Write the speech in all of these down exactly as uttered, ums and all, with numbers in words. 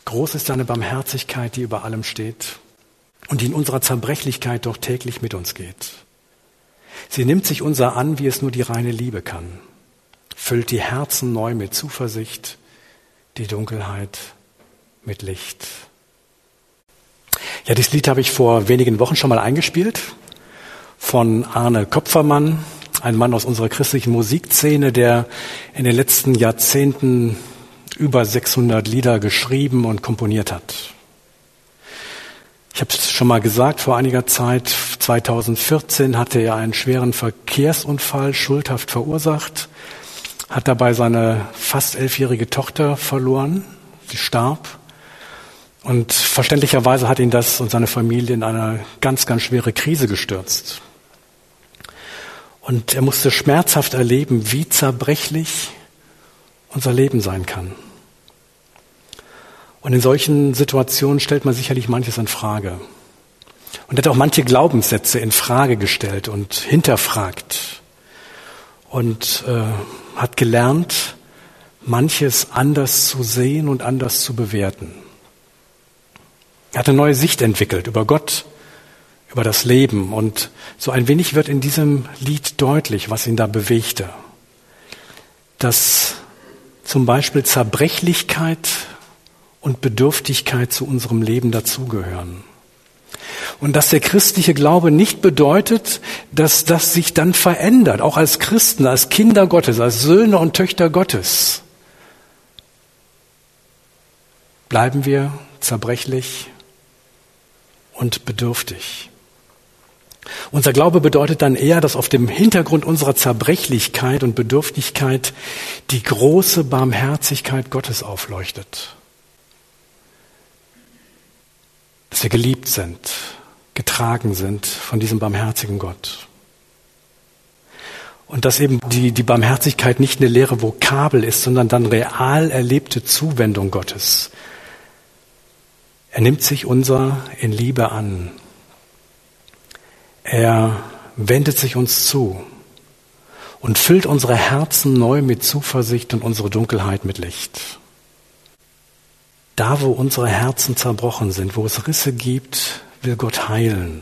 Groß ist deine Barmherzigkeit, die über allem steht und die in unserer Zerbrechlichkeit doch täglich mit uns geht. Sie nimmt sich unser an, wie es nur die reine Liebe kann, füllt die Herzen neu mit Zuversicht, die Dunkelheit mit Licht. Ja, dieses Lied habe ich vor wenigen Wochen schon mal eingespielt von Arne Kopfermann, ein Mann aus unserer christlichen Musikszene, der in den letzten Jahrzehnten über sechshundert Lieder geschrieben und komponiert hat. Ich habe es schon mal gesagt, vor einiger Zeit, zweitausendvierzehn, hatte er einen schweren Verkehrsunfall schuldhaft verursacht, hat dabei seine fast elfjährige Tochter verloren, sie starb. Und verständlicherweise hat ihn das und seine Familie in eine ganz, ganz schwere Krise gestürzt. Und er musste schmerzhaft erleben, wie zerbrechlich unser Leben sein kann. Und in solchen Situationen stellt man sicherlich manches in Frage. Und er hat auch manche Glaubenssätze in Frage gestellt und hinterfragt. Und äh, hat gelernt, manches anders zu sehen und anders zu bewerten. Er hat eine neue Sicht entwickelt über Gott, über das Leben. Und so ein wenig wird in diesem Lied deutlich, was ihn da bewegte. Dass zum Beispiel Zerbrechlichkeit und Bedürftigkeit zu unserem Leben dazugehören. Und dass der christliche Glaube nicht bedeutet, dass das sich dann verändert, auch als Christen, als Kinder Gottes, als Söhne und Töchter Gottes. Bleiben wir zerbrechlich und bedürftig. Unser Glaube bedeutet dann eher, dass auf dem Hintergrund unserer Zerbrechlichkeit und Bedürftigkeit die große Barmherzigkeit Gottes aufleuchtet. Dass wir geliebt sind, getragen sind von diesem barmherzigen Gott. Und dass eben die, die Barmherzigkeit nicht eine leere Vokabel ist, sondern dann real erlebte Zuwendung Gottes. Er nimmt sich unser in Liebe an. Er wendet sich uns zu und füllt unsere Herzen neu mit Zuversicht und unsere Dunkelheit mit Licht. Da, wo unsere Herzen zerbrochen sind, wo es Risse gibt, will Gott heilen.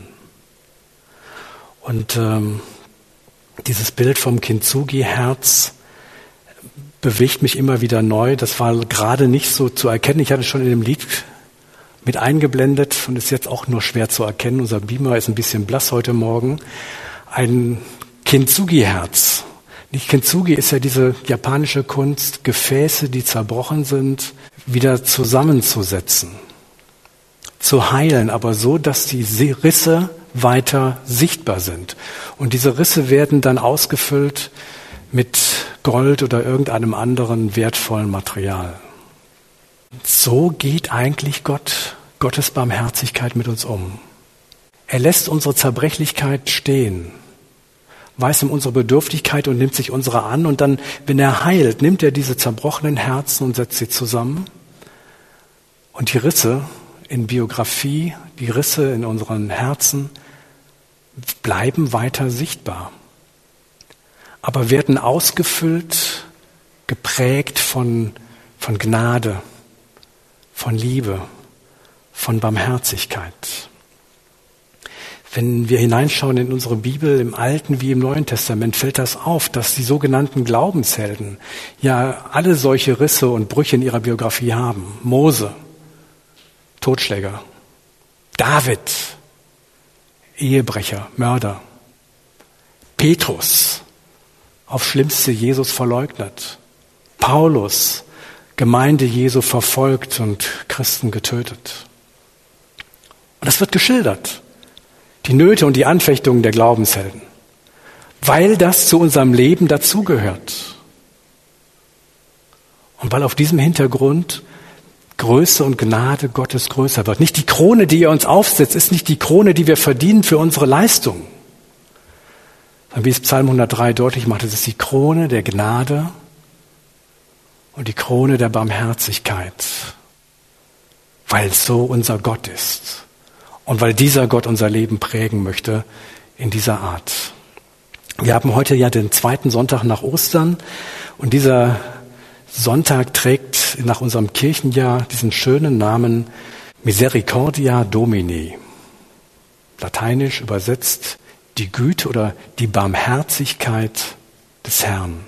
Und ähm, dieses Bild vom Kintsugi-Herz bewegt mich immer wieder neu. Das war gerade nicht so zu erkennen. Ich hatte es schon in dem Lied mit eingeblendet und ist jetzt auch nur schwer zu erkennen. Unser Beamer ist ein bisschen blass heute Morgen. Ein Kintsugi-Herz. Nicht Kintsugi ist ja diese japanische Kunst, Gefäße, die zerbrochen sind, wieder zusammenzusetzen, zu heilen, aber so, dass die Risse weiter sichtbar sind. Und diese Risse werden dann ausgefüllt mit Gold oder irgendeinem anderen wertvollen Material. So geht eigentlich Gott, Gottes Barmherzigkeit mit uns um. Er lässt unsere Zerbrechlichkeit stehen, weiß um unsere Bedürftigkeit und nimmt sich unserer an. Und dann, wenn er heilt, nimmt er diese zerbrochenen Herzen und setzt sie zusammen. Und die Risse in Biografie, die Risse in unseren Herzen bleiben weiter sichtbar, aber werden ausgefüllt, geprägt von, von Gnade, von Liebe, von Barmherzigkeit. Wenn wir hineinschauen in unsere Bibel, im Alten wie im Neuen Testament, fällt das auf, dass die sogenannten Glaubenshelden ja alle solche Risse und Brüche in ihrer Biografie haben. Mose, Totschläger. David, Ehebrecher, Mörder. Petrus, auf Schlimmste Jesus verleugnet. Paulus, Gemeinde Jesu verfolgt und Christen getötet. Und das wird geschildert. Die Nöte und die Anfechtungen der Glaubenshelden. Weil das zu unserem Leben dazugehört. Und weil auf diesem Hintergrund Größe und Gnade Gottes größer wird. Nicht die Krone, die er uns aufsetzt, ist nicht die Krone, die wir verdienen für unsere Leistung. Sondern wie es Psalm hundertdrei deutlich macht, es ist die Krone der Gnade und die Krone der Barmherzigkeit. Weil so unser Gott ist. Und weil dieser Gott unser Leben prägen möchte in dieser Art. Wir haben heute ja den zweiten Sonntag nach Ostern und dieser Sonntag trägt nach unserem Kirchenjahr diesen schönen Namen Misericordia Domini. Lateinisch übersetzt die Güte oder die Barmherzigkeit des Herrn.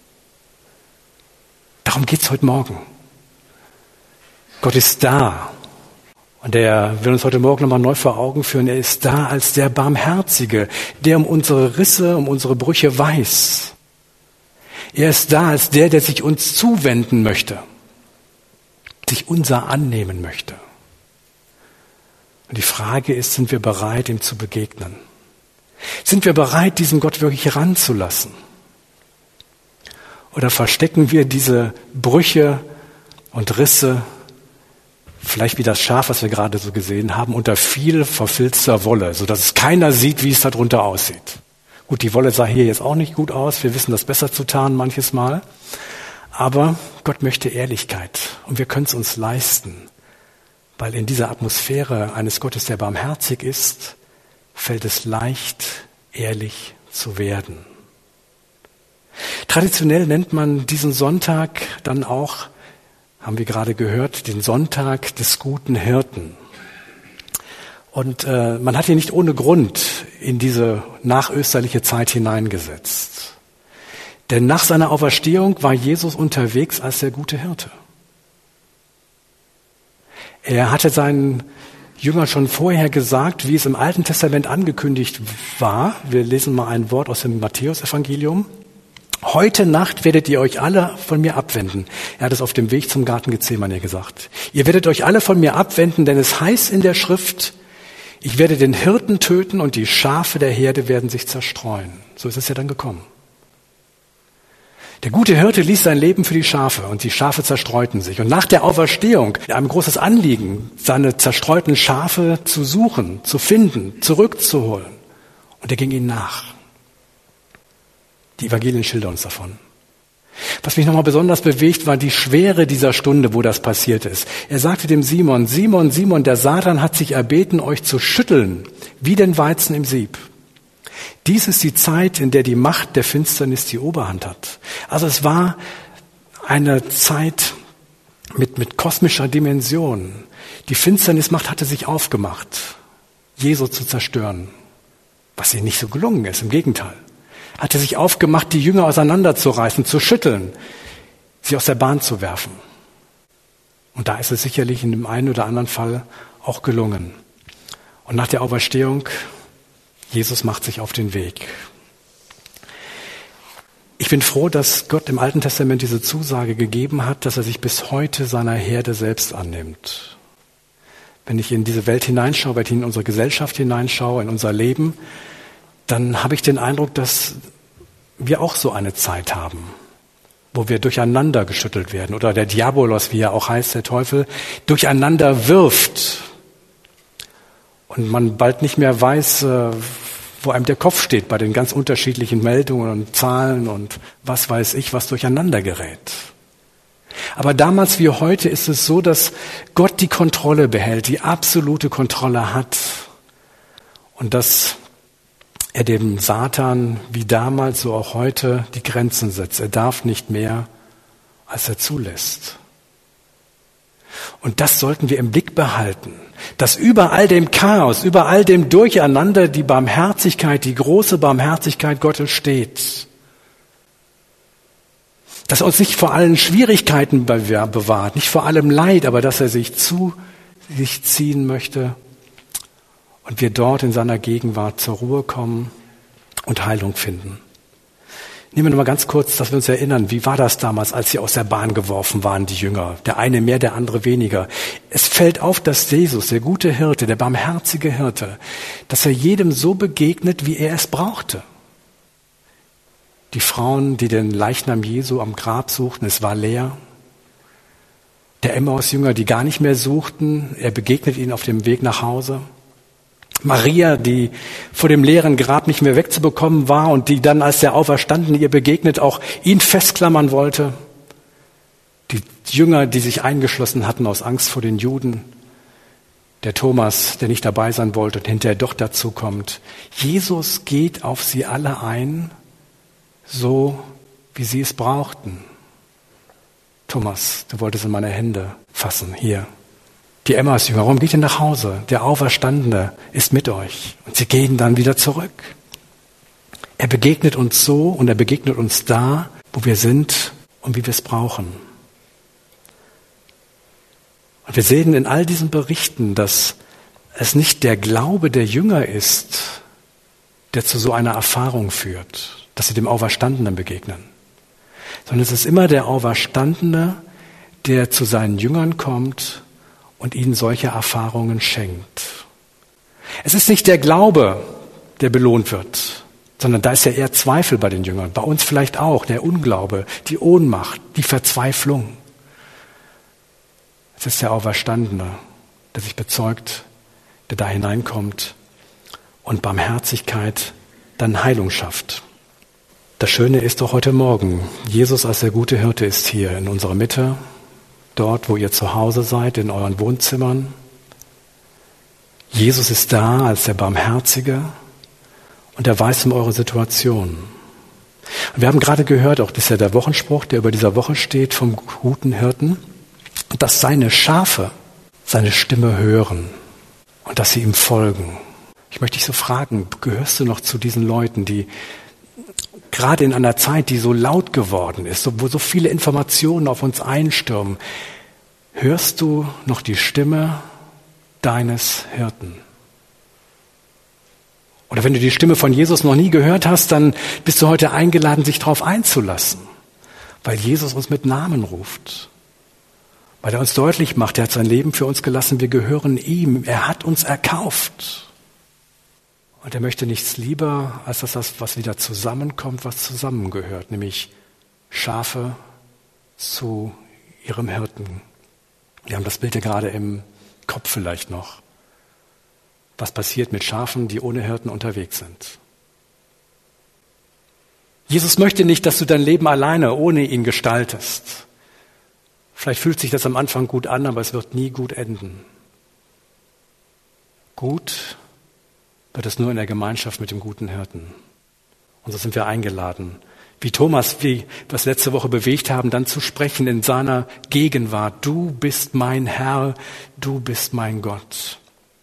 Darum geht's heute Morgen. Gott ist da. Und er will uns heute Morgen nochmal neu vor Augen führen. Er ist da als der Barmherzige, der um unsere Risse, um unsere Brüche weiß. Er ist da als der, der sich uns zuwenden möchte, sich unser annehmen möchte. Und die Frage ist, sind wir bereit, ihm zu begegnen? Sind wir bereit, diesen Gott wirklich ranzulassen? Oder verstecken wir diese Brüche und Risse, vielleicht wie das Schaf, was wir gerade so gesehen haben, unter viel verfilzter Wolle, sodass es keiner sieht, wie es darunter aussieht? Gut, die Wolle sah hier jetzt auch nicht gut aus. Wir wissen das besser zu tarnen manches Mal. Aber Gott möchte Ehrlichkeit. Und wir können es uns leisten. Weil in dieser Atmosphäre eines Gottes, der barmherzig ist, fällt es leicht, ehrlich zu werden. Traditionell nennt man diesen Sonntag dann auch, haben wir gerade gehört, den Sonntag des guten Hirten. Und äh, man hat ihn nicht ohne Grund in diese nachösterliche Zeit hineingesetzt. Denn nach seiner Auferstehung war Jesus unterwegs als der gute Hirte. Er hatte seinen Jüngern schon vorher gesagt, wie es im Alten Testament angekündigt war. Wir lesen mal ein Wort aus dem Matthäusevangelium. Heute Nacht werdet ihr euch alle von mir abwenden. Er hat es auf dem Weg zum Garten Gethsemane gesagt. Ihr werdet euch alle von mir abwenden, denn es heißt in der Schrift, ich werde den Hirten töten und die Schafe der Herde werden sich zerstreuen. So ist es ja dann gekommen. Der gute Hirte ließ sein Leben für die Schafe und die Schafe zerstreuten sich. Und nach der Auferstehung, einem großes Anliegen, seine zerstreuten Schafe zu suchen, zu finden, zurückzuholen. Und er ging ihnen nach. Die Evangelien schildern uns davon. Was mich nochmal besonders bewegt, war die Schwere dieser Stunde, wo das passiert ist. Er sagte dem Simon, Simon, Simon, der Satan hat sich erbeten, euch zu schütteln, wie den Weizen im Sieb. Dies ist die Zeit, in der die Macht der Finsternis die Oberhand hat. Also es war eine Zeit mit, mit kosmischer Dimension. Die Finsternismacht hatte sich aufgemacht, Jesus zu zerstören, was ihnen nicht so gelungen ist, im Gegenteil. Hatte sich aufgemacht, die Jünger auseinanderzureißen, zu schütteln, sie aus der Bahn zu werfen. Und da ist es sicherlich in dem einen oder anderen Fall auch gelungen. Und nach der Auferstehung, Jesus macht sich auf den Weg. Ich bin froh, dass Gott im Alten Testament diese Zusage gegeben hat, dass er sich bis heute seiner Herde selbst annimmt. Wenn ich in diese Welt hineinschaue, wenn ich in unsere Gesellschaft hineinschaue, in unser Leben, dann habe ich den Eindruck, dass wir auch so eine Zeit haben, wo wir durcheinander geschüttelt werden oder der Diabolos, wie er auch heißt, der Teufel, durcheinander wirft und man bald nicht mehr weiß, wo einem der Kopf steht bei den ganz unterschiedlichen Meldungen und Zahlen und was weiß ich, was durcheinander gerät. Aber damals wie heute ist es so, dass Gott die Kontrolle behält, die absolute Kontrolle hat und dass er dem Satan wie damals, so auch heute, die Grenzen setzt. Er darf nicht mehr, als er zulässt. Und das sollten wir im Blick behalten, dass über all dem Chaos, über all dem Durcheinander die Barmherzigkeit, die große Barmherzigkeit Gottes steht. Dass er uns nicht vor allen Schwierigkeiten bewahrt, nicht vor allem Leid, aber dass er sich zu sich ziehen möchte und wir dort in seiner Gegenwart zur Ruhe kommen und Heilung finden. Nehmen wir noch mal ganz kurz, dass wir uns erinnern, wie war das damals, als sie aus der Bahn geworfen waren, die Jünger? Der eine mehr, der andere weniger. Es fällt auf, dass Jesus, der gute Hirte, der barmherzige Hirte, dass er jedem so begegnet, wie er es brauchte. Die Frauen, die den Leichnam Jesu am Grab suchten, es war leer. Der Emmaus-Jünger, die gar nicht mehr suchten, er begegnet ihnen auf dem Weg nach Hause. Maria, die vor dem leeren Grab nicht mehr wegzubekommen war und die dann, als der Auferstandene ihr begegnet, auch ihn festklammern wollte. Die Jünger, die sich eingeschlossen hatten aus Angst vor den Juden. Der Thomas, der nicht dabei sein wollte und hinterher doch dazu kommt. Jesus geht auf sie alle ein, so wie sie es brauchten. Thomas, du wolltest in meine Hände fassen, hier. Die Emmaus-Jünger, warum geht ihr nach Hause? Der Auferstandene ist mit euch. Und sie gehen dann wieder zurück. Er begegnet uns so und er begegnet uns da, wo wir sind und wie wir es brauchen. Und wir sehen in all diesen Berichten, dass es nicht der Glaube der Jünger ist, der zu so einer Erfahrung führt, dass sie dem Auferstandenen begegnen, sondern es ist immer der Auferstandene, der zu seinen Jüngern kommt und ihnen solche Erfahrungen schenkt. Es ist nicht der Glaube, der belohnt wird, sondern da ist ja eher Zweifel bei den Jüngern. Bei uns vielleicht auch der Unglaube, die Ohnmacht, die Verzweiflung. Es ist der Auferstandene, der sich bezeugt, der da hineinkommt und Barmherzigkeit dann Heilung schafft. Das Schöne ist doch heute Morgen, Jesus als der gute Hirte ist hier in unserer Mitte, dort, wo ihr zu Hause seid, in euren Wohnzimmern. Jesus ist da als der Barmherzige und er weiß um eure Situation. Und wir haben gerade gehört, auch das ist ja der Wochenspruch, der über dieser Woche steht, vom guten Hirten, dass seine Schafe seine Stimme hören und dass sie ihm folgen. Ich möchte dich so fragen, gehörst du noch zu diesen Leuten, die gerade in einer Zeit, die so laut geworden ist, wo so viele Informationen auf uns einstürmen, hörst du noch die Stimme deines Hirten? Oder wenn du die Stimme von Jesus noch nie gehört hast, dann bist du heute eingeladen, sich darauf einzulassen, weil Jesus uns mit Namen ruft. Weil er uns deutlich macht, er hat sein Leben für uns gelassen, wir gehören ihm, er hat uns erkauft. Und er möchte nichts lieber, als dass das, was wieder zusammenkommt, was zusammengehört, nämlich Schafe zu ihrem Hirten. Wir haben das Bild ja gerade im Kopf vielleicht noch. Was passiert mit Schafen, die ohne Hirten unterwegs sind? Jesus möchte nicht, dass du dein Leben alleine ohne ihn gestaltest. Vielleicht fühlt sich das am Anfang gut an, aber es wird nie gut enden. Gut wird es nur in der Gemeinschaft mit dem guten Hirten. Und so sind wir eingeladen, wie Thomas, wie wir es letzte Woche bewegt haben, dann zu sprechen in seiner Gegenwart. Du bist mein Herr, du bist mein Gott.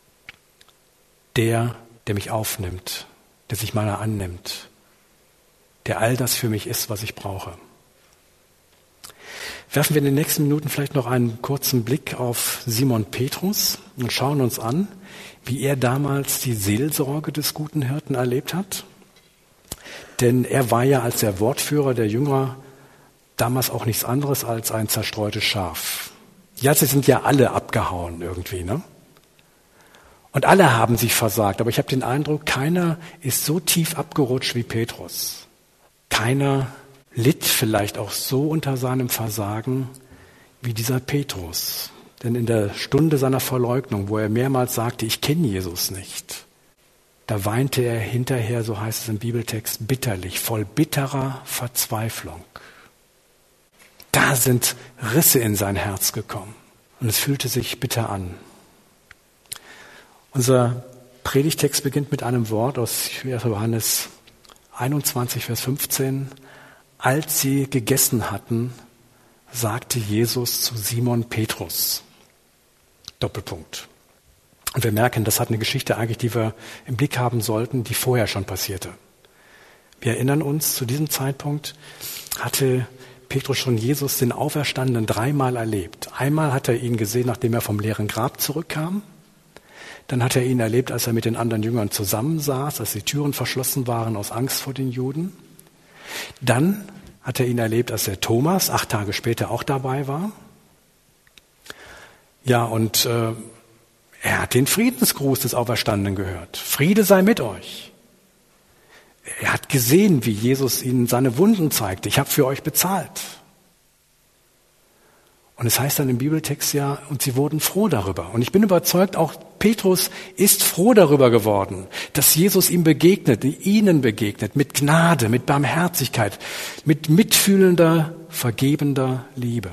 Der, der mich aufnimmt, der sich meiner annimmt, der all das für mich ist, was ich brauche. Werfen wir in den nächsten Minuten vielleicht noch einen kurzen Blick auf Simon Petrus und schauen uns an, wie er damals die Seelsorge des guten Hirten erlebt hat. Denn er war ja als der Wortführer der Jünger damals auch nichts anderes als ein zerstreutes Schaf. Ja, sie sind ja alle abgehauen irgendwie, ne? Und alle haben sich versagt. Aber ich habe den Eindruck, keiner ist so tief abgerutscht wie Petrus. Keiner litt vielleicht auch so unter seinem Versagen wie dieser Petrus. Denn in der Stunde seiner Verleugnung, wo er mehrmals sagte, ich kenne Jesus nicht, da weinte er hinterher, so heißt es im Bibeltext, bitterlich, voll bitterer Verzweiflung. Da sind Risse in sein Herz gekommen und es fühlte sich bitter an. Unser Predigtext beginnt mit einem Wort aus Johannes einundzwanzig, Vers fünfzehn. Als sie gegessen hatten, sagte Jesus zu Simon Petrus. Doppelpunkt. Und wir merken, das hat eine Geschichte eigentlich, die wir im Blick haben sollten, die vorher schon passierte. Wir erinnern uns, zu diesem Zeitpunkt hatte Petrus schon Jesus, den Auferstandenen, dreimal erlebt. Einmal hat er ihn gesehen, nachdem er vom leeren Grab zurückkam. Dann hat er ihn erlebt, als er mit den anderen Jüngern zusammensaß, als die Türen verschlossen waren aus Angst vor den Juden. Dann hat er ihn erlebt, als der Thomas acht Tage später auch dabei war. Ja, und äh, er hat den Friedensgruß des Auferstandenen gehört. Friede sei mit euch. Er hat gesehen, wie Jesus ihnen seine Wunden zeigte. Ich habe für euch bezahlt. Und es heißt dann im Bibeltext ja, und sie wurden froh darüber. Und ich bin überzeugt, auch Petrus ist froh darüber geworden, dass Jesus ihm begegnet, ihnen begegnet, mit Gnade, mit Barmherzigkeit, mit mitfühlender, vergebender Liebe.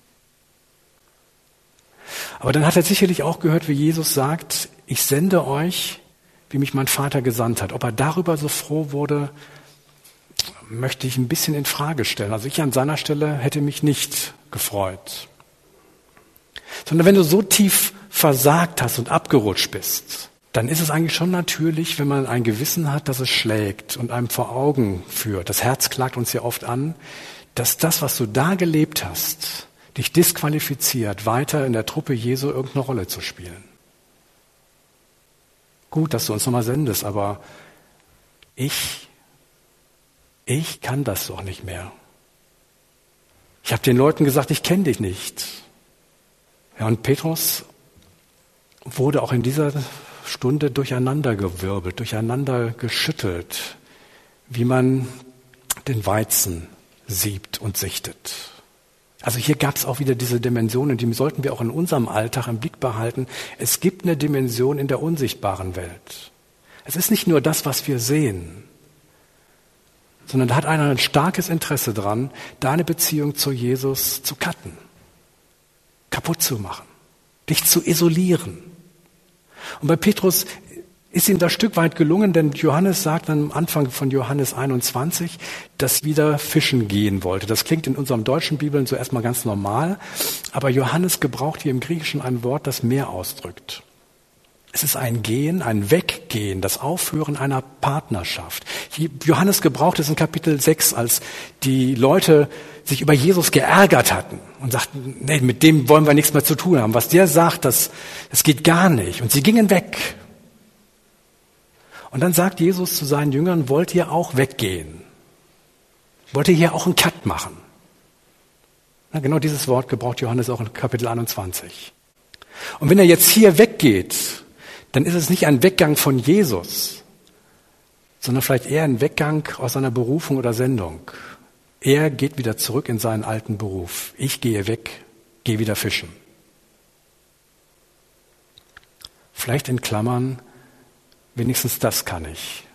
Aber dann hat er sicherlich auch gehört, wie Jesus sagt, ich sende euch, wie mich mein Vater gesandt hat. Ob er darüber so froh wurde, möchte ich ein bisschen in Frage stellen. Also ich an seiner Stelle hätte mich nicht gefreut. Sondern wenn du so tief versagt hast und abgerutscht bist, dann ist es eigentlich schon natürlich, wenn man ein Gewissen hat, dass es schlägt und einem vor Augen führt. Das Herz klagt uns ja oft an, dass das, was du da gelebt hast, dich disqualifiziert, weiter in der Truppe Jesu irgendeine Rolle zu spielen. Gut, dass du uns nochmal sendest, aber ich, ich kann das doch nicht mehr. Ich habe den Leuten gesagt, ich kenne dich nicht. Ja, und Petrus wurde auch in dieser Stunde durcheinandergewirbelt, durcheinander geschüttelt, wie man den Weizen siebt und sichtet. Also hier gab es auch wieder diese Dimensionen, die sollten wir auch in unserem Alltag im Blick behalten. Es gibt eine Dimension in der unsichtbaren Welt. Es ist nicht nur das, was wir sehen, sondern da hat einer ein starkes Interesse dran, deine Beziehung zu Jesus zu cutten, kaputt zu machen, dich zu isolieren. Und bei Petrus ist ihm das Stück weit gelungen, denn Johannes sagt am Anfang von Johannes einundzwanzig, dass wieder fischen gehen wollte. Das klingt in unserem deutschen Bibeln so erstmal ganz normal, aber Johannes gebraucht hier im Griechischen ein Wort, das mehr ausdrückt. Es ist ein Gehen, ein Weggehen, das Aufhören einer Partnerschaft. Johannes gebraucht es in Kapitel sechs, als die Leute sich über Jesus geärgert hatten und sagten, nee, mit dem wollen wir nichts mehr zu tun haben. Was der sagt, das, das geht gar nicht. Und sie gingen weg. Und dann sagt Jesus zu seinen Jüngern, wollt ihr auch weggehen? Wollt ihr hier auch einen Cut machen? Na, genau dieses Wort gebraucht Johannes auch in Kapitel einundzwanzig. Und wenn er jetzt hier weggeht, dann ist es nicht ein Weggang von Jesus, sondern vielleicht eher ein Weggang aus seiner Berufung oder Sendung. Er geht wieder zurück in seinen alten Beruf. Ich gehe weg, gehe wieder fischen. Vielleicht in Klammern, wenigstens das kann ich.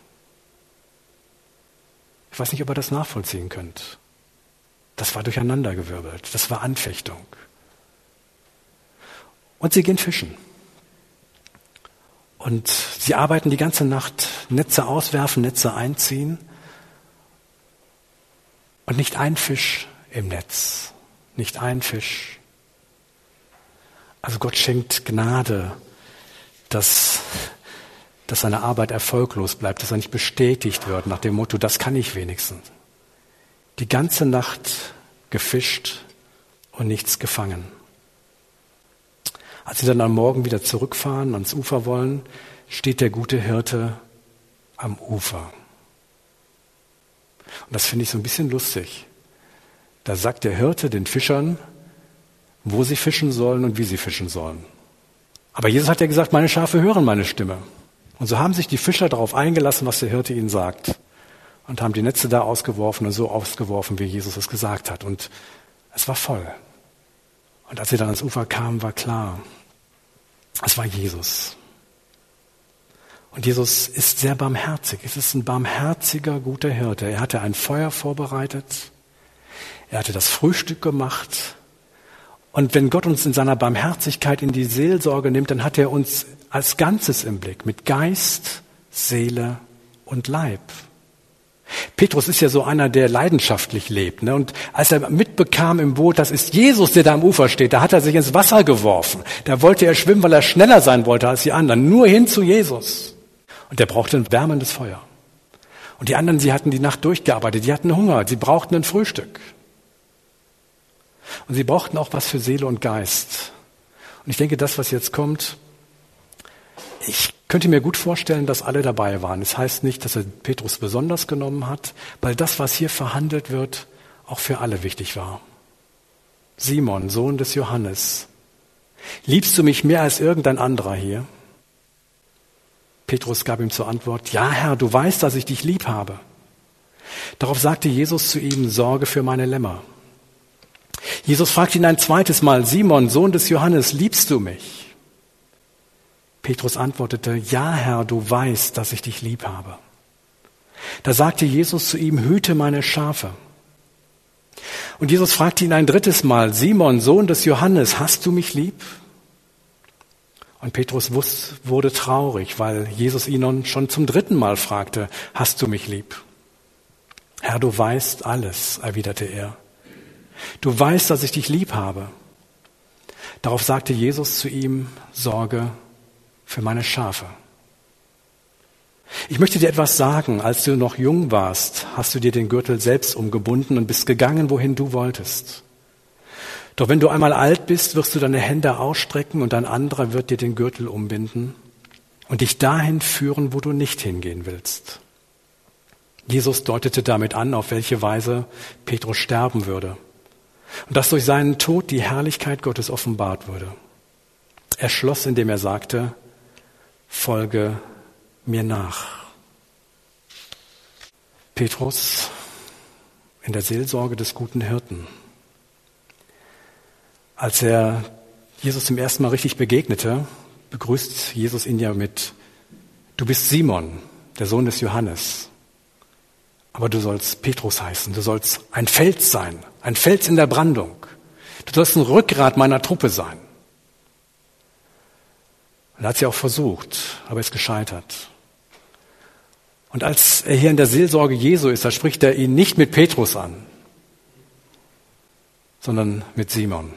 Ich weiß nicht, ob ihr das nachvollziehen könnt. Das war durcheinandergewirbelt, das war Anfechtung. Und sie gehen fischen. Und sie arbeiten die ganze Nacht, Netze auswerfen, Netze einziehen. Und nicht ein Fisch im Netz, nicht ein Fisch. Also Gott schenkt Gnade, dass, dass seine Arbeit erfolglos bleibt, dass er nicht bestätigt wird nach dem Motto, das kann ich wenigstens. Die ganze Nacht gefischt und nichts gefangen. Als sie dann am Morgen wieder zurückfahren, ans Ufer wollen, steht der gute Hirte am Ufer. Und das finde ich so ein bisschen lustig. Da sagt der Hirte den Fischern, wo sie fischen sollen und wie sie fischen sollen. Aber Jesus hat ja gesagt, meine Schafe hören meine Stimme. Und so haben sich die Fischer darauf eingelassen, was der Hirte ihnen sagt. Und haben die Netze da ausgeworfen und so ausgeworfen, wie Jesus es gesagt hat. Und es war voll. Und als sie dann ans Ufer kamen, war klar, es war Jesus. Und Jesus ist sehr barmherzig. Es ist ein barmherziger, guter Hirte. Er hatte ein Feuer vorbereitet. Er hatte das Frühstück gemacht. Und wenn Gott uns in seiner Barmherzigkeit in die Seelsorge nimmt, dann hat er uns als Ganzes im Blick, mit Geist, Seele und Leib. Petrus ist ja so einer, der leidenschaftlich lebt. Ne? Und als er mitbekam im Boot, das ist Jesus, der da am Ufer steht, da hat er sich ins Wasser geworfen. Da wollte er schwimmen, weil er schneller sein wollte als die anderen. Nur hin zu Jesus. Und der brauchte ein wärmendes Feuer. Und die anderen, sie hatten die Nacht durchgearbeitet, die hatten Hunger, sie brauchten ein Frühstück. Und sie brauchten auch was für Seele und Geist. Und ich denke, das, was jetzt kommt, ich könnte mir gut vorstellen, dass alle dabei waren. Es heißt nicht, dass er Petrus besonders genommen hat, weil das, was hier verhandelt wird, auch für alle wichtig war. Simon, Sohn des Johannes, liebst du mich mehr als irgendein anderer hier? Petrus gab ihm zur Antwort, ja Herr, du weißt, dass ich dich lieb habe. Darauf sagte Jesus zu ihm, sorge für meine Lämmer. Jesus fragte ihn ein zweites Mal, Simon, Sohn des Johannes, liebst du mich? Petrus antwortete, ja Herr, du weißt, dass ich dich lieb habe. Da sagte Jesus zu ihm, hüte meine Schafe. Und Jesus fragte ihn ein drittes Mal, Simon, Sohn des Johannes, hast du mich lieb? Und Petrus wurde traurig, weil Jesus ihn schon zum dritten Mal fragte, hast du mich lieb? Herr, du weißt alles, erwiderte er. Du weißt, dass ich dich lieb habe. Darauf sagte Jesus zu ihm, sorge für meine Schafe. Ich möchte dir etwas sagen. Als du noch jung warst, hast du dir den Gürtel selbst umgebunden und bist gegangen, wohin du wolltest. Doch wenn du einmal alt bist, wirst du deine Hände ausstrecken und ein anderer wird dir den Gürtel umbinden und dich dahin führen, wo du nicht hingehen willst. Jesus deutete damit an, auf welche Weise Petrus sterben würde und dass durch seinen Tod die Herrlichkeit Gottes offenbart würde. Er schloss, indem er sagte, folge mir nach. Petrus in der Seelsorge des guten Hirten. Als er Jesus zum ersten Mal richtig begegnete, begrüßt Jesus ihn ja mit, du bist Simon, der Sohn des Johannes. Aber du sollst Petrus heißen, du sollst ein Fels sein, ein Fels in der Brandung. Du sollst ein Rückgrat meiner Truppe sein. Und er hat sie auch versucht, aber ist gescheitert. Und als er hier in der Seelsorge Jesu ist, da spricht er ihn nicht mit Petrus an, sondern mit Simon.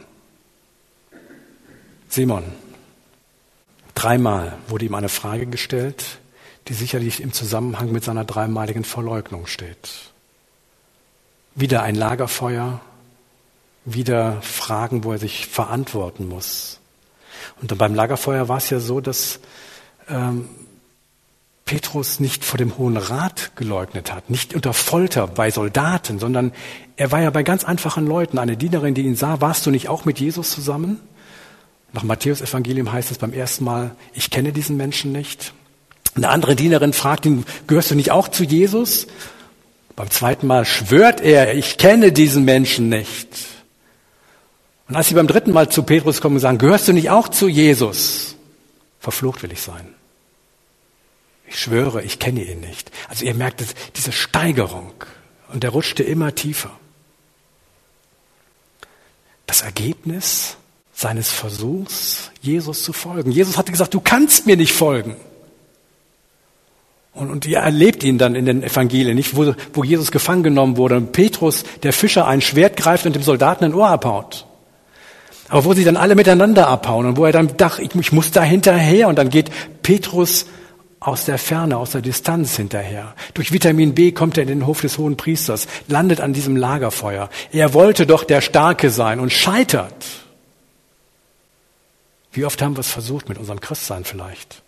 Simon, dreimal wurde ihm eine Frage gestellt, die sicherlich im Zusammenhang mit seiner dreimaligen Verleugnung steht. Wieder ein Lagerfeuer, wieder Fragen, wo er sich verantworten muss. Und dann beim Lagerfeuer war es ja so, dass ähm, Petrus nicht vor dem Hohen Rat geleugnet hat, nicht unter Folter bei Soldaten, sondern er war ja bei ganz einfachen Leuten. Eine Dienerin, die ihn sah, warst du nicht auch mit Jesus zusammen? Nach Matthäus-Evangelium heißt es beim ersten Mal, ich kenne diesen Menschen nicht. Eine andere Dienerin fragt ihn, gehörst du nicht auch zu Jesus? Beim zweiten Mal schwört er, ich kenne diesen Menschen nicht. Und als sie beim dritten Mal zu Petrus kommen und sagen, gehörst du nicht auch zu Jesus? Verflucht will ich sein. Ich schwöre, ich kenne ihn nicht. Also ihr merkt diese Steigerung. Und er rutschte immer tiefer. Das Ergebnis seines Versuchs, Jesus zu folgen. Jesus hatte gesagt, du kannst mir nicht folgen. Und, und ihr erlebt ihn dann in den Evangelien, nicht, wo, wo Jesus gefangen genommen wurde und Petrus, der Fischer, ein Schwert greift und dem Soldaten ein Ohr abhaut. Aber wo sie dann alle miteinander abhauen und wo er dann dachte, ich, ich muss da hinterher und dann geht Petrus aus der Ferne, aus der Distanz hinterher. Durch Vitamin B kommt er in den Hof des Hohenpriesters, landet an diesem Lagerfeuer. Er wollte doch der Starke sein und scheitert. Wie oft haben wir es versucht mit unserem Christsein vielleicht?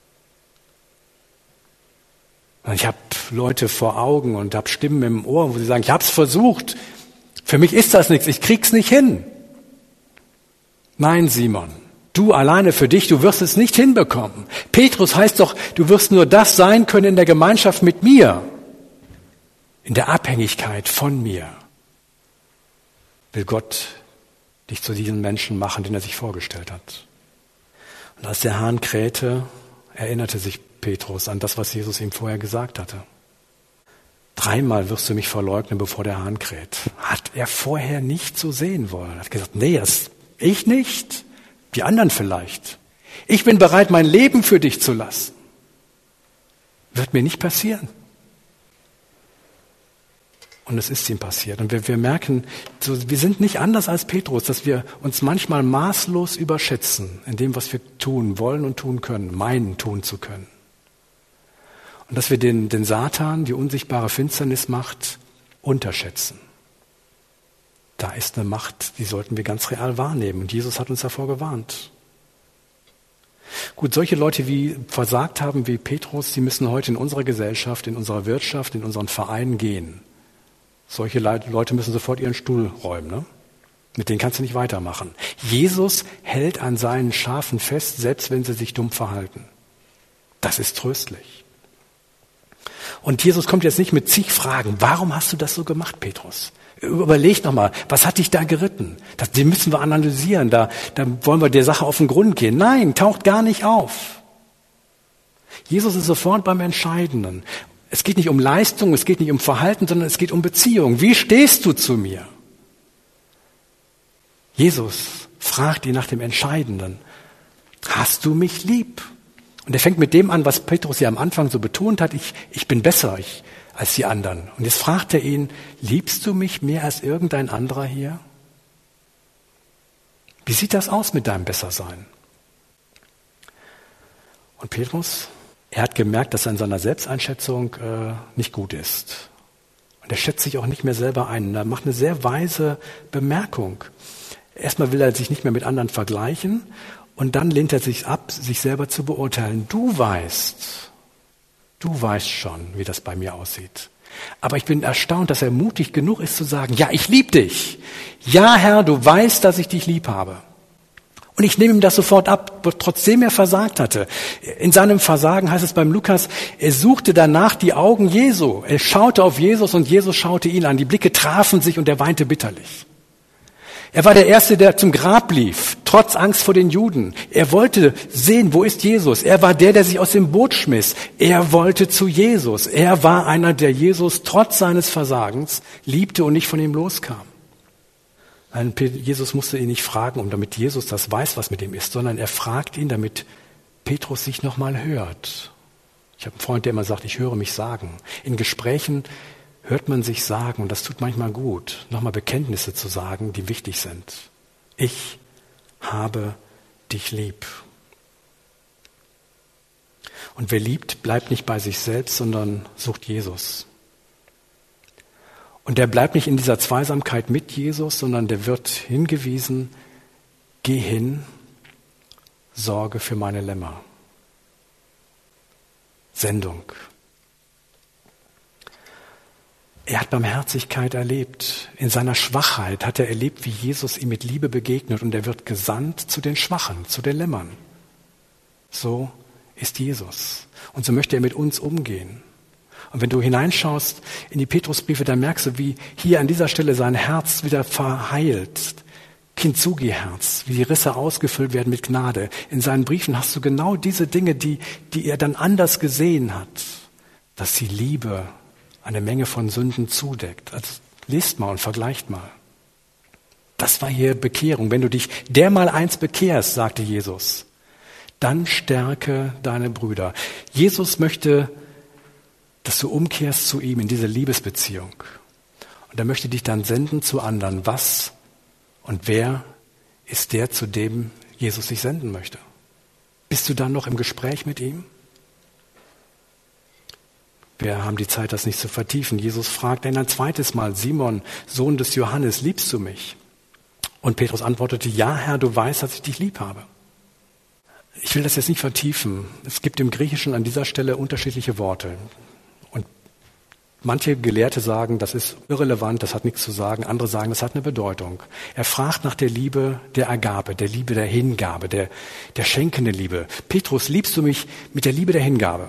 Ich habe Leute vor Augen und habe Stimmen im Ohr, wo sie sagen, ich habe es versucht, für mich ist das nichts, ich krieg's nicht hin. Nein, Simon, du alleine für dich, du wirst es nicht hinbekommen. Petrus heißt doch, du wirst nur das sein können in der Gemeinschaft mit mir, in der Abhängigkeit von mir. Will Gott dich zu diesem Menschen machen, den er sich vorgestellt hat. Und als der Hahn krähte, erinnerte sich Petrus an das, was Jesus ihm vorher gesagt hatte. Dreimal wirst du mich verleugnen, bevor der Hahn kräht. Hat er vorher nicht so sehen wollen. Er hat gesagt, nee, das, ich nicht, die anderen vielleicht. Ich bin bereit, mein Leben für dich zu lassen. Wird mir nicht passieren. Und es ist ihm passiert. Und wir, wir merken, so, wir sind nicht anders als Petrus, dass wir uns manchmal maßlos überschätzen in dem, was wir tun wollen und tun können, meinen tun zu können. Und dass wir den, den Satan, die unsichtbare Finsternismacht, unterschätzen. Da ist eine Macht, die sollten wir ganz real wahrnehmen. Und Jesus hat uns davor gewarnt. Gut, solche Leute, wie versagt haben wie Petrus, die müssen heute in unserer Gesellschaft, in unserer Wirtschaft, in unseren Vereinen gehen. Solche Leute müssen sofort ihren Stuhl räumen. Ne? Mit denen kannst du nicht weitermachen. Jesus hält an seinen Schafen fest, selbst wenn sie sich dumm verhalten. Das ist tröstlich. Und Jesus kommt jetzt nicht mit zig Fragen. Warum hast du das so gemacht, Petrus? Überleg nochmal, was hat dich da geritten? Das, die müssen wir analysieren. Da, da wollen wir der Sache auf den Grund gehen. Nein, taucht gar nicht auf. Jesus ist sofort beim Entscheidenden. Es geht nicht um Leistung, es geht nicht um Verhalten, sondern es geht um Beziehung. Wie stehst du zu mir? Jesus fragt ihn nach dem Entscheidenden. Hast du mich lieb? Und er fängt mit dem an, was Petrus ja am Anfang so betont hat. Ich, ich bin besser. Ich, als die anderen. Und jetzt fragt er ihn, liebst du mich mehr als irgendein anderer hier? Wie sieht das aus mit deinem Bessersein? Und Petrus, er hat gemerkt, dass er in seiner Selbsteinschätzung äh, nicht gut ist. Und er schätzt sich auch nicht mehr selber ein. Er macht eine sehr weise Bemerkung. Erstmal will er sich nicht mehr mit anderen vergleichen und dann lehnt er sich ab, sich selber zu beurteilen. Du weißt, du weißt schon, wie das bei mir aussieht. Aber ich bin erstaunt, dass er mutig genug ist zu sagen, ja, ich liebe dich. Ja, Herr, du weißt, dass ich dich lieb habe. Und ich nehme ihm das sofort ab, trotzdem er versagt hatte. In seinem Versagen heißt es beim Lukas, er suchte danach die Augen Jesu. Er schaute auf Jesus und Jesus schaute ihn an. Die Blicke trafen sich und er weinte bitterlich. Er war der Erste, der zum Grab lief, trotz Angst vor den Juden. Er wollte sehen, wo ist Jesus? Er war der, der sich aus dem Boot schmiss. Er wollte zu Jesus. Er war einer, der Jesus trotz seines Versagens liebte und nicht von ihm loskam. Jesus musste ihn nicht fragen, um damit Jesus das weiß, was mit ihm ist, sondern er fragt ihn, damit Petrus sich nochmal hört. Ich habe einen Freund, der immer sagt, ich höre mich sagen. In Gesprächen hört man sich sagen, und das tut manchmal gut, nochmal Bekenntnisse zu sagen, die wichtig sind. Ich habe dich lieb. Und wer liebt, bleibt nicht bei sich selbst, sondern sucht Jesus. Und der bleibt nicht in dieser Zweisamkeit mit Jesus, sondern der wird hingewiesen, geh hin, sorge für meine Lämmer. Sendung. Er hat Barmherzigkeit erlebt. In seiner Schwachheit hat er erlebt, wie Jesus ihm mit Liebe begegnet und er wird gesandt zu den Schwachen, zu den Lämmern. So ist Jesus. Und so möchte er mit uns umgehen. Und wenn du hineinschaust in die Petrusbriefe, dann merkst du, wie hier an dieser Stelle sein Herz wieder verheilt. Kintsugi-Herz, wie die Risse ausgefüllt werden mit Gnade. In seinen Briefen hast du genau diese Dinge, die, die er dann anders gesehen hat. Dass die Liebe eine Menge von Sünden zudeckt. Also lest mal und vergleicht mal. Das war hier Bekehrung. Wenn du dich dermal eins bekehrst, sagte Jesus, dann stärke deine Brüder. Jesus möchte, dass du umkehrst zu ihm in diese Liebesbeziehung. Und er möchte dich dann senden zu anderen. Was und wer ist der, zu dem Jesus dich senden möchte? Bist du dann noch im Gespräch mit ihm? Wir haben die Zeit, das nicht zu vertiefen. Jesus fragt ihn ein zweites Mal, Simon, Sohn des Johannes, liebst du mich? Und Petrus antwortete, ja, Herr, du weißt, dass ich dich lieb habe. Ich will das jetzt nicht vertiefen. Es gibt im Griechischen an dieser Stelle unterschiedliche Worte. Und manche Gelehrte sagen, das ist irrelevant, das hat nichts zu sagen. Andere sagen, das hat eine Bedeutung. Er fragt nach der Liebe der Agape, der Liebe der Hingabe, der, der schenkenden Liebe. Petrus, liebst du mich mit der Liebe der Hingabe?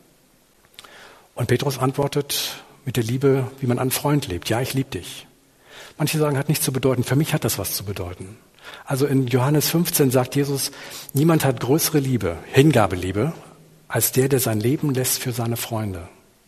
Und Petrus antwortet mit der Liebe, wie man einen Freund liebt. Ja, ich liebe dich. Manche sagen, hat nichts zu bedeuten. Für mich hat das was zu bedeuten. Also in Johannes fünfzehn sagt Jesus, niemand hat größere Liebe, Hingabeliebe, als der, der sein Leben lässt für seine Freunde.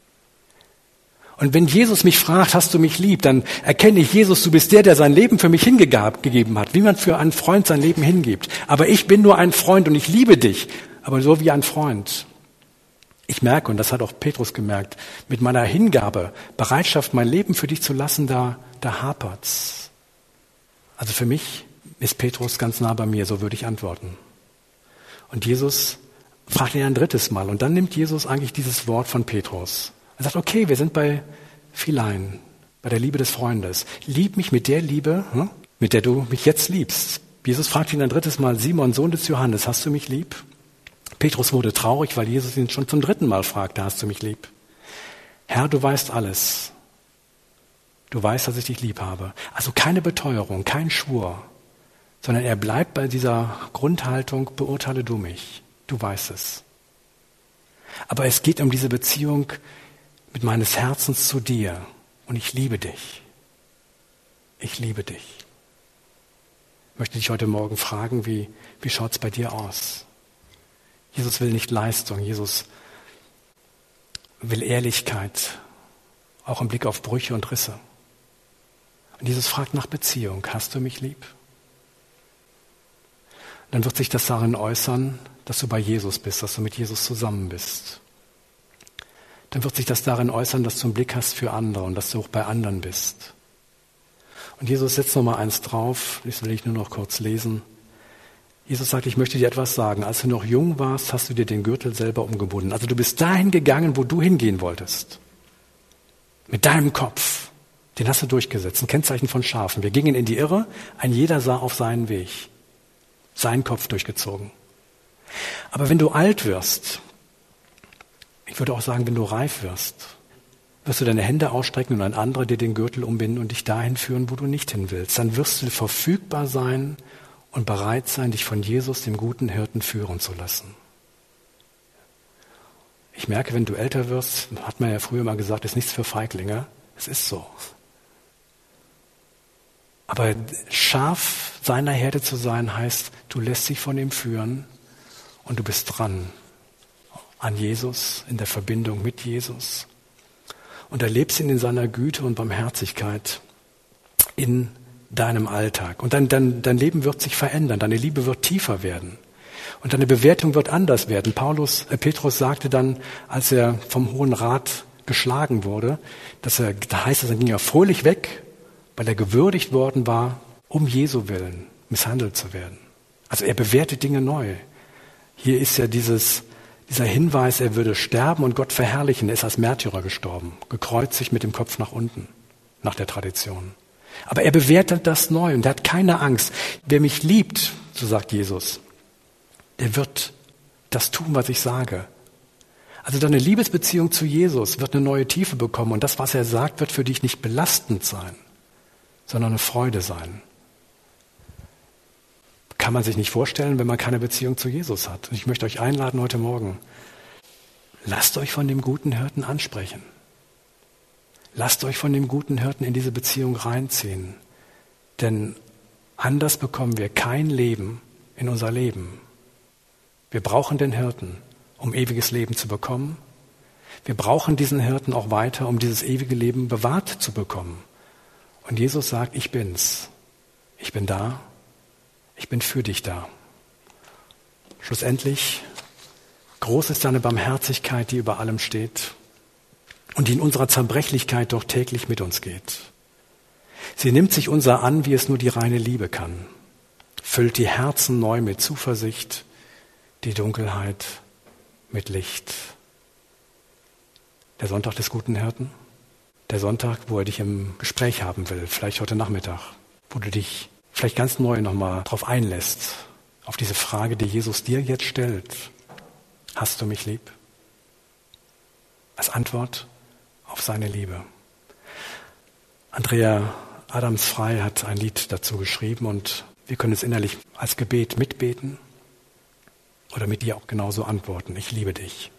Und wenn Jesus mich fragt, hast du mich lieb, dann erkenne ich, Jesus, du bist der, der sein Leben für mich hingegeben hat, wie man für einen Freund sein Leben hingibt. Aber ich bin nur ein Freund und ich liebe dich, aber so wie ein Freund. Ich merke, und das hat auch Petrus gemerkt, mit meiner Hingabe, Bereitschaft, mein Leben für dich zu lassen, da, da hapert's. Also für mich ist Petrus ganz nah bei mir, so würde ich antworten. Und Jesus fragt ihn ein drittes Mal. Und dann nimmt Jesus eigentlich dieses Wort von Petrus. Er sagt, okay, wir sind bei Philein, bei der Liebe des Freundes. Lieb mich mit der Liebe, hm, mit der du mich jetzt liebst. Jesus fragt ihn ein drittes Mal, Simon, Sohn des Johannes, hast du mich lieb? Petrus wurde traurig, weil Jesus ihn schon zum dritten Mal fragte, hast du mich lieb? Herr, du weißt alles. Du weißt, dass ich dich lieb habe. Also keine Beteuerung, kein Schwur, sondern er bleibt bei dieser Grundhaltung, beurteile du mich. Du weißt es. Aber es geht um diese Beziehung mit meines Herzens zu dir. Und ich liebe dich. Ich liebe dich. Ich möchte dich heute Morgen fragen, wie, wie schaut es bei dir aus? Jesus will nicht Leistung, Jesus will Ehrlichkeit, auch im Blick auf Brüche und Risse. Und Jesus fragt nach Beziehung, hast du mich lieb? Dann wird sich das darin äußern, dass du bei Jesus bist, dass du mit Jesus zusammen bist. dann wird sich das darin äußern, dass du einen Blick hast für andere und dass du auch bei anderen bist. Und Jesus setzt noch mal eins drauf, das will ich nur noch kurz lesen. Jesus sagt, ich möchte dir etwas sagen. Als du noch jung warst, hast du dir den Gürtel selber umgebunden. Also du bist dahin gegangen, wo du hingehen wolltest. Mit deinem Kopf. Den hast du durchgesetzt. Ein Kennzeichen von Schafen. Wir gingen in die Irre, ein jeder sah auf seinen Weg. Seinen Kopf durchgezogen. Aber wenn du alt wirst, ich würde auch sagen, wenn du reif wirst, wirst du deine Hände ausstrecken und ein anderer dir den Gürtel umbinden und dich dahin führen, wo du nicht hin willst. Dann wirst du verfügbar sein und bereit sein, dich von Jesus, dem guten Hirten, führen zu lassen. Ich merke, wenn du älter wirst, hat man ja früher mal gesagt, ist nichts für Feiglinge. Es ist so. Aber Schaf seiner Herde zu sein, heißt, du lässt dich von ihm führen und du bist dran an Jesus, in der Verbindung mit Jesus. Und erlebst ihn in seiner Güte und Barmherzigkeit in deinem Alltag. Und dann, dann, dein Leben wird sich verändern, deine Liebe wird tiefer werden. Und deine Bewertung wird anders werden. Paulus, äh, Petrus sagte dann, als er vom Hohen Rat geschlagen wurde, dass er, da heißt es, dann ging er fröhlich weg, weil er gewürdigt worden war, um Jesu willen misshandelt zu werden. Also er bewertet Dinge neu. Hier ist ja dieses, dieser Hinweis, er würde sterben und Gott verherrlichen. Er ist als Märtyrer gestorben, gekreuzigt mit dem Kopf nach unten, nach der Tradition. Aber er bewertet das neu und er hat keine Angst. Wer mich liebt, so sagt Jesus, der wird das tun, was ich sage. Also deine Liebesbeziehung zu Jesus wird eine neue Tiefe bekommen und das, was er sagt, wird für dich nicht belastend sein, sondern eine Freude sein. Kann man sich nicht vorstellen, wenn man keine Beziehung zu Jesus hat. Und ich möchte euch einladen heute Morgen, lasst euch von dem guten Hirten ansprechen. Lasst euch von dem guten Hirten in diese Beziehung reinziehen. Denn anders bekommen wir kein Leben in unser Leben. Wir brauchen den Hirten, um ewiges Leben zu bekommen. Wir brauchen diesen Hirten auch weiter, um dieses ewige Leben bewahrt zu bekommen. Und Jesus sagt, ich bin's. Ich bin da. Ich bin für dich da. Schlussendlich, groß ist deine Barmherzigkeit, die über allem steht und die in unserer Zerbrechlichkeit doch täglich mit uns geht. Sie nimmt sich unser an, wie es nur die reine Liebe kann, füllt die Herzen neu mit Zuversicht, die Dunkelheit mit Licht. Der Sonntag des guten Hirten, der Sonntag, wo er dich im Gespräch haben will, vielleicht heute Nachmittag, wo du dich vielleicht ganz neu nochmal drauf einlässt, auf diese Frage, die Jesus dir jetzt stellt. Hast du mich lieb? Als Antwort auf seine Liebe. Andrea Adams-Frei hat ein Lied dazu geschrieben und wir können es innerlich als Gebet mitbeten oder mit dir auch genauso antworten. Ich liebe dich.